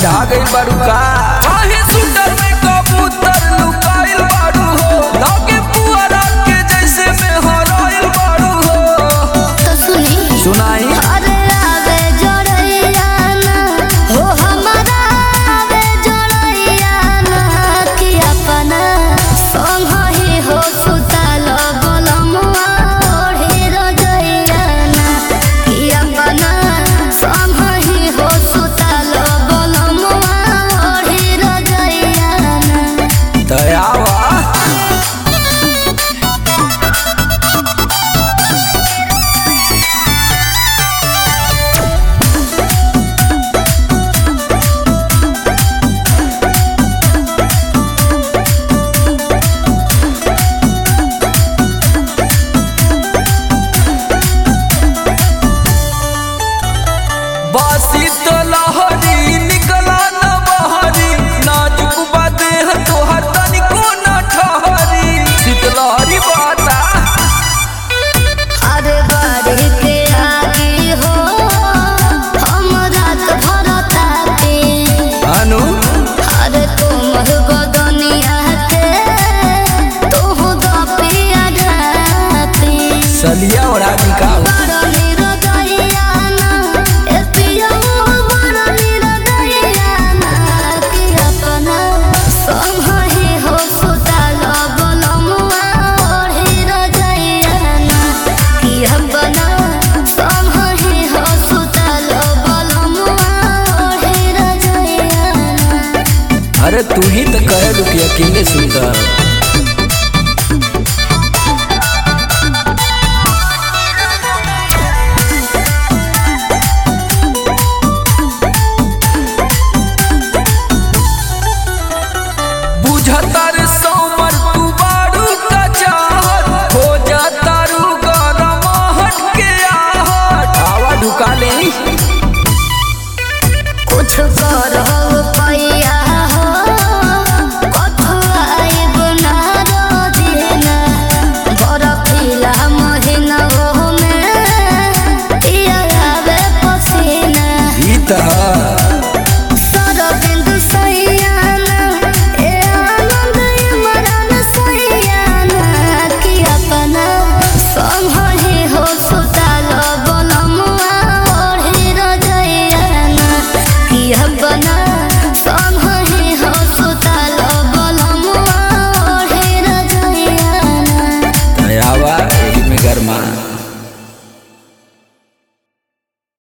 ठंडा गई बारू का काहे सुंदर में कबूतर लुकाइल बारू हो लागे पुअरा के जैसे में हराइल बारू हो। तो सुनी सुनाई अरे आवे जोड़ैया ना हो हमारा आवे जोड़ैया ना कि अपना संग ही हो सुतल बलमुआ ओढ़ी रजैया ना कि अपना संग ही हो सुतल बलमुआ ओढ़ी रजैया ना। दयावा बासी तो लहरी निकला न बहरी नाजुक बादे तोहर तनिको न ठहरी शीतलहरी बाता अरे बाड़ी के आगे हो हम रात भर ताते अनु अरे तुम बदनिया के तू दपिया ढापे सलिया और आदि का बड़नी रजैया ना ए पिया बड़नी रजैया ना कि अपना संग ही हो सुतल बलमुआ ओढ़ी रजैया ना कि अपना संग ही हो सुतल बलमुआ ओढ़ी रजैया ना। अरे तू ही तो कहे कि अकेले सुंदर बुझतर सोमर तू बारू का चाहत हो जाता रू गरम हट के आहट आवा ढुका ले कुछ करहु पैया हो कथुआई बुना रोजिना बरफीला महीना हो में पिया आवे पसीना ई तरह